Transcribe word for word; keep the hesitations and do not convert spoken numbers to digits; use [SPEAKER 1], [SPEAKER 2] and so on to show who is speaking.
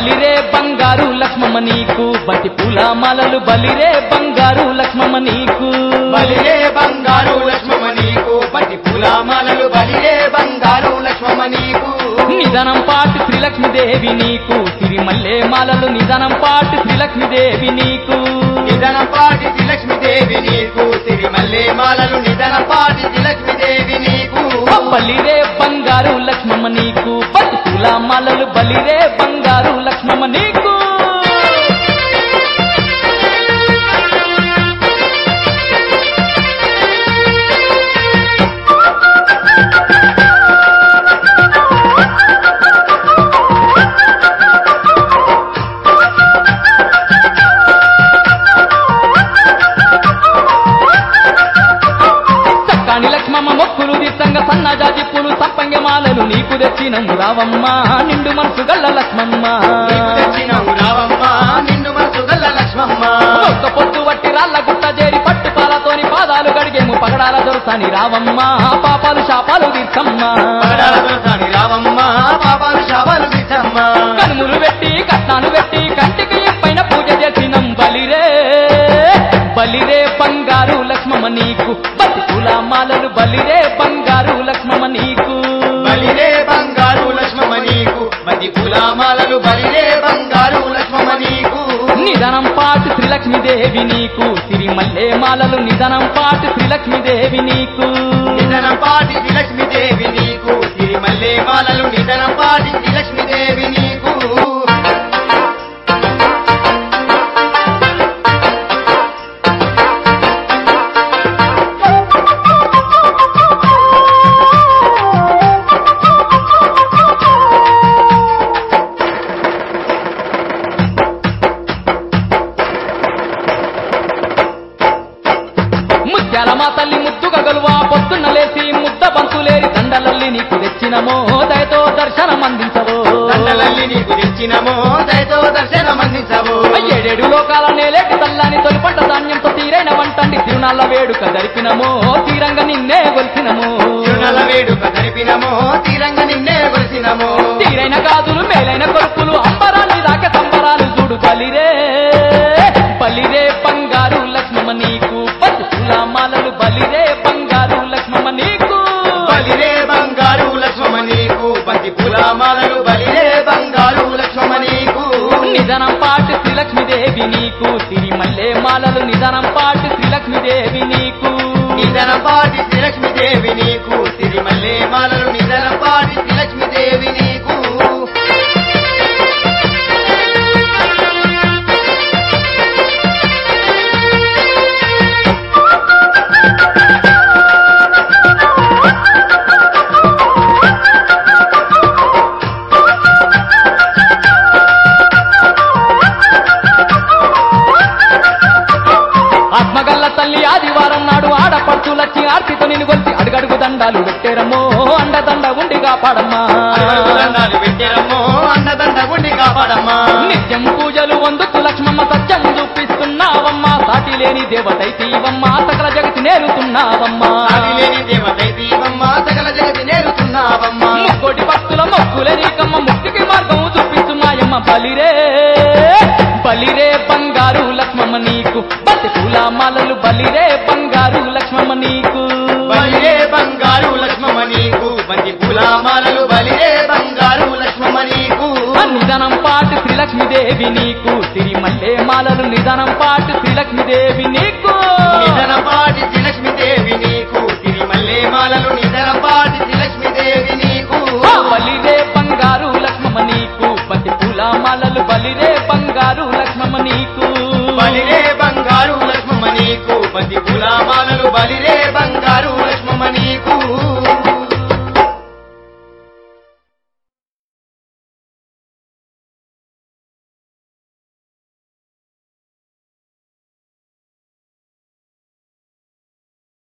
[SPEAKER 1] బలిరే బంగారు లక్ష్మమ్మ నీకు బతి పూల మాలలు బలిరే బంగారు లక్ష్మమ్మ నీకు
[SPEAKER 2] బలిరే బంగారు లక్ష్మమ్మ నీకు బతి పూల మాలలు బలిరే బంగారు లక్ష్మమ్మ నీకు
[SPEAKER 1] నిధనం పాటు శ్రీలక్ష్మీదేవి నీకు సిరిమల్లె మాలలు నిధనం పాటు శ్రీలక్ష్మీదేవి నీకు
[SPEAKER 2] నిధనం పాటి శ్రీలక్ష్మీదేవి నీకు సిరిమల్లె మాలలు నిధనం పాటి శ్రీలక్ష్మీదేవి నీకు
[SPEAKER 1] బలిరే బంగారు లక్ష్మమ్మ నీకు బతి పూల మాలలు బలిరే బంగారు లక్ష్మమ్మ నీకు మొక్కులు దిట్టంగ సన్నజాజి పూలు సంపంగ మాలలు నీకు తెచ్చినము రావమ్మ నిండు మనసు గల్ల లక్ష్మమ్మ
[SPEAKER 2] తెచ్చినము రావమ్మ నిండు మనసు గల్ల లక్ష్మమ్మ
[SPEAKER 1] ఒక్క పొద్దు వట్టి రాళ్ళ గుట్ట చేరి పట్టు పాలతోని పాదాలు గడిగేము పగడాల దొరసాని రావమ్మ పాపాలు శాపాలు తీర్చమ్మ
[SPEAKER 2] పగడాల దొరసాని రావమ్మ పాపాలు శాపాలు తీర్చమ్మ
[SPEAKER 1] కనుములు పెట్టి కట్నాలు పెట్టి కంటికి పైన పూజ చేసినం బలిరే బలిరే బంగారు లక్ష్మమ్మ నీకు బతి పూల మాలలు బలిరే బంగారు లక్ష్మమ్మ నీకు
[SPEAKER 2] బలిరే బంగారు లక్ష్మమ్మ నీకు బతి పూల మాలలు బలిరే బంగారు లక్ష్మమ్మ నీకు
[SPEAKER 1] నిధనం పాటు శ్రీలక్ష్మీదేవి నీకు సిరిమల్లె మాలలు నిధనం పాటు శ్రీలక్ష్మీదేవి నీకు
[SPEAKER 2] నిధనం పాటి శ్రీలక్ష్మీదేవి నీకు సిరిమల్లె మాలలు నిధనం పాటి శ్రీలక్ష్మీదేవి నీకు
[SPEAKER 1] మా తల్లి ముద్దుగా గలువా పొద్దున్న లేసి ముద్ద బంతులేరి దండలల్లి నీకు తెచ్చినమో దయతో దర్శనం అందించవో
[SPEAKER 2] దండలల్లి నీకు తెచ్చినమో దయతో దర్శనం అందించవో
[SPEAKER 1] ఏడేడు లోకాల నేలేటి తల్లాని తొలిపంట ధాన్యంతో తీరైన వంటండి తిరునాళ్ళ వేడుక జరిపినమో తీరంగా నిన్నే గొలిసినమో
[SPEAKER 2] తిరునాళ్ళ వేడుక జరిపినమో తీరంగా నిన్నే గొలిసినమో
[SPEAKER 1] తీరైన గాజులు మేలైన కొడుకులు అంబరాన్ని దాకా సంబరాలు చూడు బలిరే బలిరే బంగారు లక్ష్మమ్మ నీకు బతి పూల మాలలు బలిరే బంగారు లక్ష్మమ్మ నీకు
[SPEAKER 2] బలిరే బంగారు లక్ష్మమ్మ నీకు బతి పూల మాలలు బలిరే బంగారు లక్ష్మమ్మ నీకు
[SPEAKER 1] నిధనం పాటు శ్రీలక్ష్మీదేవి నీకు సిరిమల్లె మాలలు నిధనం పాటు శ్రీలక్ష్మీదేవి నీకు
[SPEAKER 2] నిధనం పాటి శ్రీలక్ష్మీదేవి నీకు సిరిమల్లె మాలలు నిధనం పాటి శ్రీలక్ష్మీదేవి నీకు
[SPEAKER 1] ఆత్మగల్ల తల్లి ఆదివారం నాడు ఆడపడుచులచ్చి ఆర్తితో నిన్ను కొలిసి అడుగడుగు దండాలు పెట్టారమ్మో అండదండ ఉండి కాపాడమ్మా
[SPEAKER 2] దండాలు పెట్టారమ్మో అండదండ ఉండి కాపాడమ్మా
[SPEAKER 1] నిత్యం పూజలు వందుకు లక్ష్మమ్మ సత్యం చూపిస్తున్నావమ్మా సాటి లేని దేవతైతీవమ్మా సకల జగతి నేరుతున్నావమ్మా
[SPEAKER 2] సాటి లేని దేవతైతీవమ్మా సకల జగతి నేరుతున్నావమ్మా
[SPEAKER 1] ముక్కోటి భక్తుల మొక్కులే నీకమ్మ ముక్తికి మార్గం చూపిస్తున్నాయమ్మ బలిరే బలిరే బంగారు లక్ష్మమ్మ నీకు బతి పూల మాలలు బలిరే బంగారు లక్ష్మమ్మ నీకు
[SPEAKER 2] బలిరే బంగారు లక్ష్మమ్మ నీకు బతి పూల మాలలు బలిరే బంగారు లక్ష్మమ్మ నీకు
[SPEAKER 1] నిధనం పాటు శ్రీలక్ష్మీదేవి నీకు సిరిమల్లె మాలలు నిధనం పాటు శ్రీలక్ష్మీదేవి నీకు
[SPEAKER 2] నిధనం పాటి శ్రీలక్ష్మీదేవి నీకు సిరిమల్లె మాలలు నిధనం పాటి శ్రీలక్ష్మీదేవి నీకు
[SPEAKER 1] బలిరే బంగారు లక్ష్మమ్మ నీకు బతి పూల మాలలు బలిరే బంగారు లక్ష్మమ్మ నీకు
[SPEAKER 2] బలిరే బంగారు లక్ష్మమ్మ నీకు బతి పూల మాలలు బలిరే బంగారు